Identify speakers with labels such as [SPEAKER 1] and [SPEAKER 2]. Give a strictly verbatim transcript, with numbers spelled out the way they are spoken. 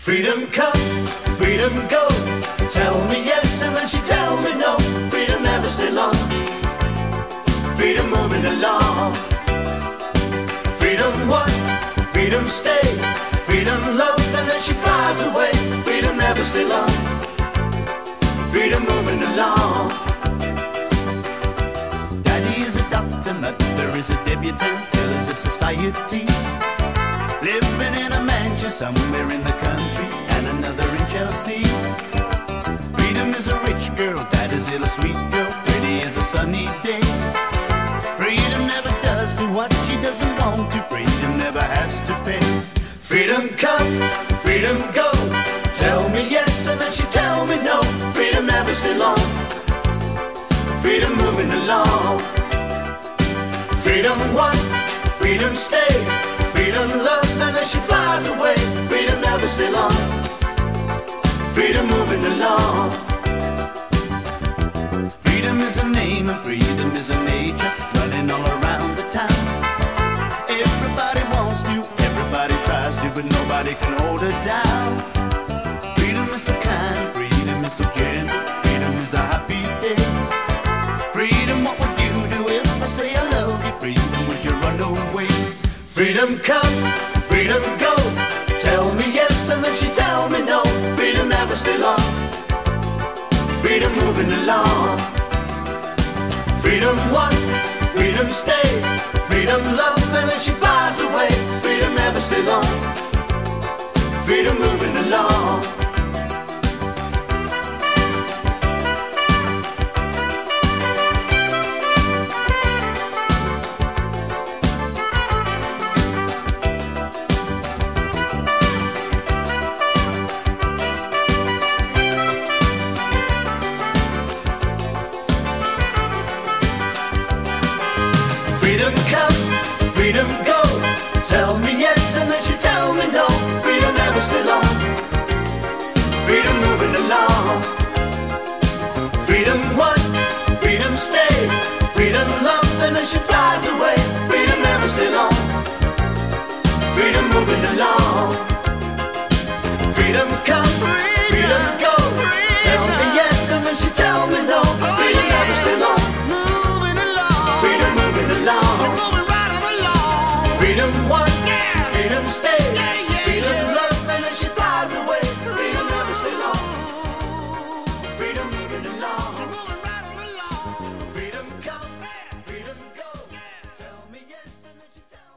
[SPEAKER 1] Freedom come, freedom go. Tell me yes and then she tells me no. Freedom never stay long. Freedom moving along. Freedom one, freedom stay. Freedom love and then she flies away. Freedom never stay long. Freedom moving along. Daddy is a doctor, mother is a debutante. Girl is a society. Living in a mansion somewhere in the country, and another in Chelsea. Freedom is a rich girl, dad is still a sweet girl. Pretty as a sunny day. Freedom never does do what she doesn't want to. Freedom never has to pay. Freedom come, freedom go. Tell me yes and then she tell me no. Freedom never stay long. Freedom moving along. Freedom one, freedom stay. Freedom love and then she flies away. Freedom never stay long. Freedom moving along. Freedom is a name and freedom is a nature running all around the town. Everybody wants to, everybody tries to, but nobody can hold her down. Freedom is so kind, freedom is so gentle. Freedom is a happy day. Freedom, what would you do if I say I love you? Freedom, would you run away? Freedom come, freedom go. Tell me yes and then she tell me no. Freedom never stay long. Freedom moving along. Freedom one, freedom stay. Freedom love and then she flies away. Freedom never stay long. Freedom moving along. Freedom come, freedom go. Tell me yes and then she tell me no. Freedom never stay long. Freedom moving along. Freedom one, freedom stay. Freedom love and then she flies away. Freedom never stay long. Freedom moving along. Freedom come, freedom go. Tell me yes and then she tell me no. Freedom never stay long. Freedom moving along. Freedom one, freedom stay. Freedom love and then she flies away. Freedom never stay long. Freedom moving along. Freedom come, freedom go. Tell me yes and then she tell